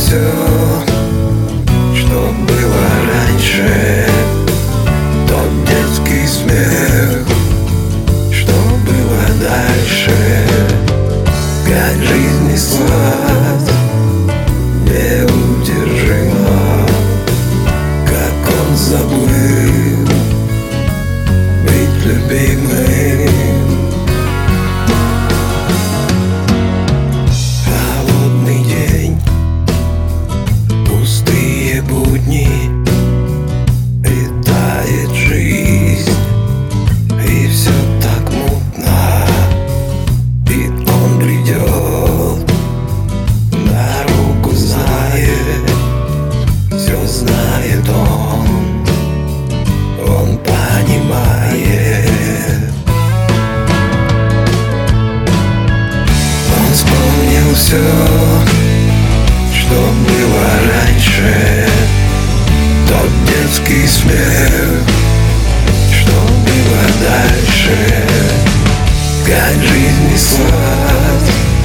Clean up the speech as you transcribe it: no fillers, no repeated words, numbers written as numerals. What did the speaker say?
все, что было раньше. Тот детский смех, что было дальше. Как жизнь неслась неудержимо, как он забыл быть любимым. Холодный день, пустые будни, и тает жизнь, и все так мутно. И он придет, дорогу знает, все знает он понимает. Он вспомнил все, что было раньше. Тот детский смех, что было дальше. Как жизнь неслась